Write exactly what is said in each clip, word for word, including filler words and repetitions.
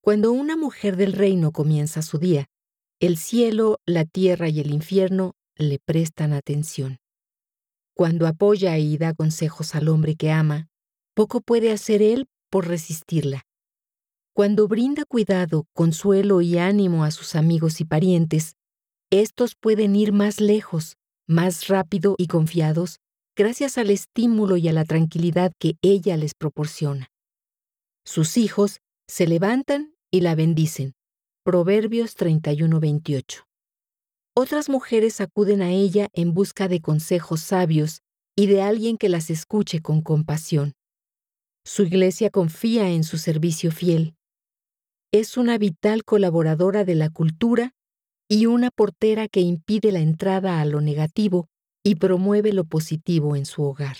Cuando una mujer del reino comienza su día, el cielo, la tierra y el infierno le prestan atención. Cuando apoya y da consejos al hombre que ama, poco puede hacer él por resistirla. Cuando brinda cuidado, consuelo y ánimo a sus amigos y parientes, estos pueden ir más lejos, más rápido y confiados, gracias al estímulo y a la tranquilidad que ella les proporciona. Sus hijos se levantan y la bendicen. Proverbios treinta y uno, veintiocho. Otras mujeres acuden a ella en busca de consejos sabios y de alguien que las escuche con compasión. Su iglesia confía en su servicio fiel. Es una vital colaboradora de la cultura y una portera que impide la entrada a lo negativo y promueve lo positivo en su hogar.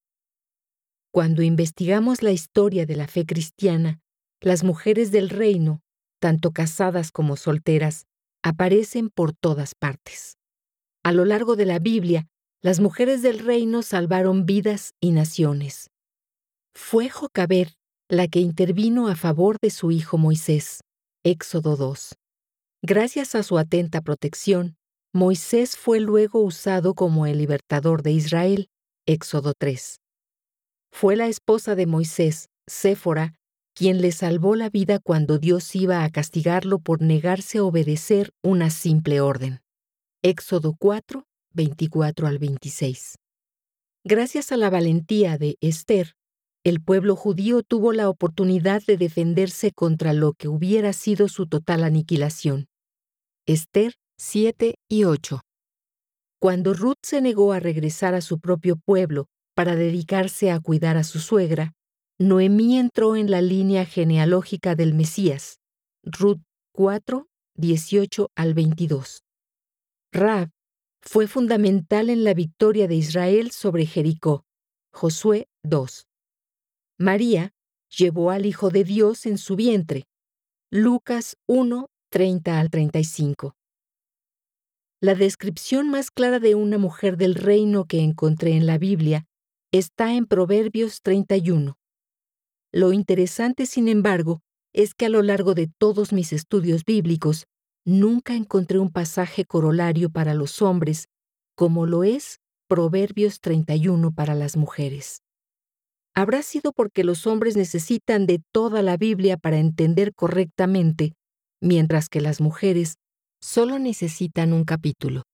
Cuando investigamos la historia de la fe cristiana, las mujeres del reino, tanto casadas como solteras, aparecen por todas partes. A lo largo de la Biblia, las mujeres del reino salvaron vidas y naciones. Fue Jocabed la que intervino a favor de su hijo Moisés. Éxodo dos. Gracias a su atenta protección, Moisés fue luego usado como el libertador de Israel. Éxodo tres. Fue la esposa de Moisés, Séfora, quien le salvó la vida cuando Dios iba a castigarlo por negarse a obedecer una simple orden. Éxodo cuatro, veinticuatro al veintiséis. Gracias a la valentía de Esther, el pueblo judío tuvo la oportunidad de defenderse contra lo que hubiera sido su total aniquilación. Esther siete y ocho. Cuando Ruth se negó a regresar a su propio pueblo para dedicarse a cuidar a su suegra, Noemí entró en la línea genealógica del Mesías. Ruth cuatro, dieciocho al veintidós. Rahab fue fundamental en la victoria de Israel sobre Jericó. Josué dos. María llevó al Hijo de Dios en su vientre. Lucas uno, treinta al treinta y cinco. La descripción más clara de una mujer del reino que encontré en la Biblia está en Proverbios treinta y uno. Lo interesante, sin embargo, es que a lo largo de todos mis estudios bíblicos, nunca encontré un pasaje corolario para los hombres, como lo es Proverbios treinta y uno para las mujeres. Habrá sido porque los hombres necesitan de toda la Biblia para entender correctamente, mientras que las mujeres solo necesitan un capítulo.